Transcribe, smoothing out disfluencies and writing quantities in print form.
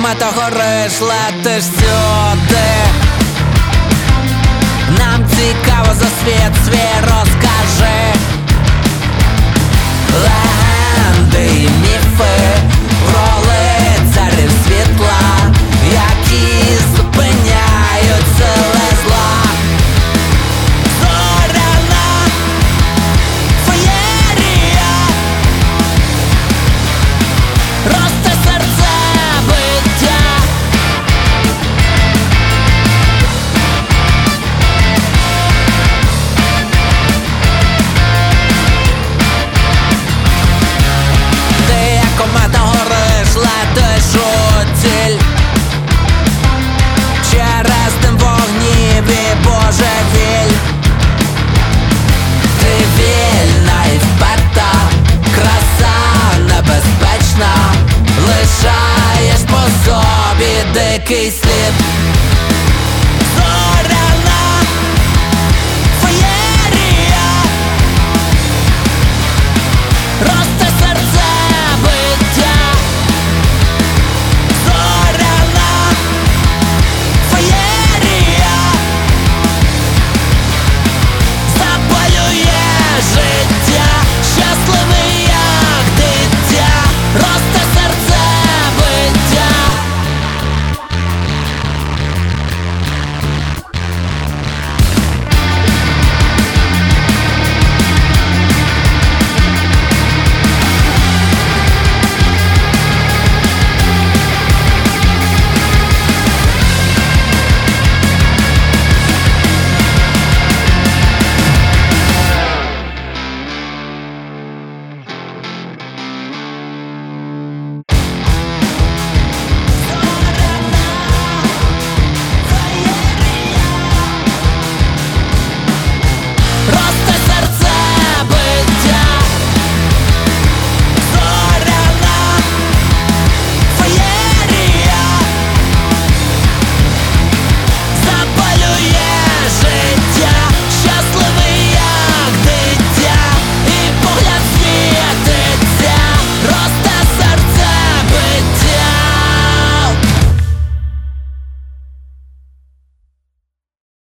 комета гориш, летиш сюди. Нам цікаво за світ свій розкажи. Легенди і міфи про лицарів світла, які зупиняють сили зла. Зоряна феєрія, росте серцебиття. Ти як комета гориш, летиш у ціль. Через дим вогнів і божевіль. Ти вільна і вперта, краса небезпечна, лишаєш по собі дикий слід.